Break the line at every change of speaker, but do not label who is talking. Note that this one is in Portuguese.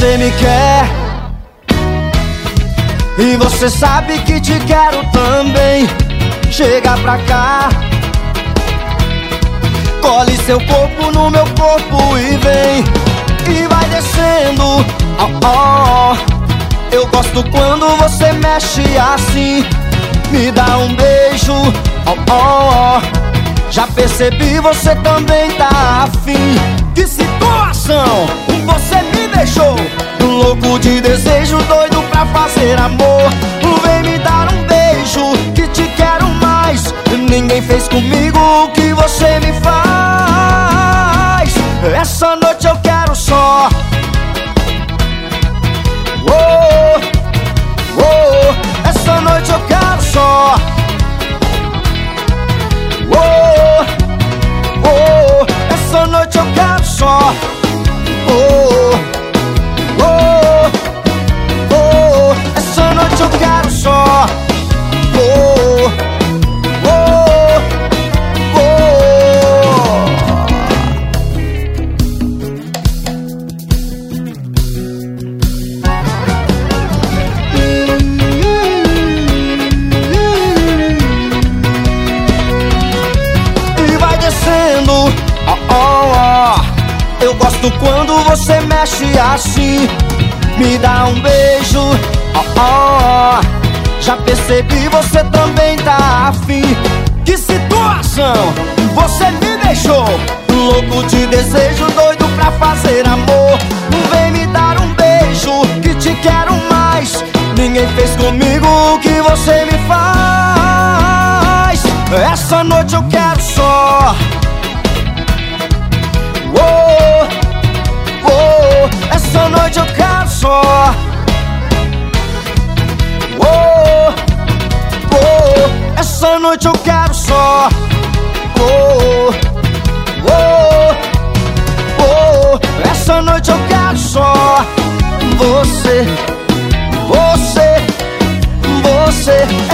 você me quer, e você sabe que te quero também. Chega pra cá, colhe seu corpo no meu corpo e vem. E vai descendo, oh, oh. Eu gosto quando você mexe assim. Me dá um beijo, oh, oh. Já percebi, você também tá afim. Que situação, você me deixou louco de desejo, doido pra fazer amor. Vem me dar um beijo, que te quero mais. Ninguém fez comigo o que você me faz. Essa noite eu quero só, oh, oh. Essa noite eu quero só, oh, oh. Essa noite eu quero só, oh, oh, oh. Essa noite eu quero só, oh, oh, oh. E vai descendo, oh, oh, oh. Eu gosto quando você mexe assim. Me dá um beijo, oh, oh. Já percebi, você também tá afim. Que situação, você me deixou louco de desejo, doido pra fazer amor. Vem me dar um beijo, que te quero mais. Ninguém fez comigo o que você me faz. Essa noite eu quero só, oh, oh. Essa noite eu quero só, oh, oh. Essa noite eu quero só, oh, oh, oh. Essa noite eu quero só você, você, você.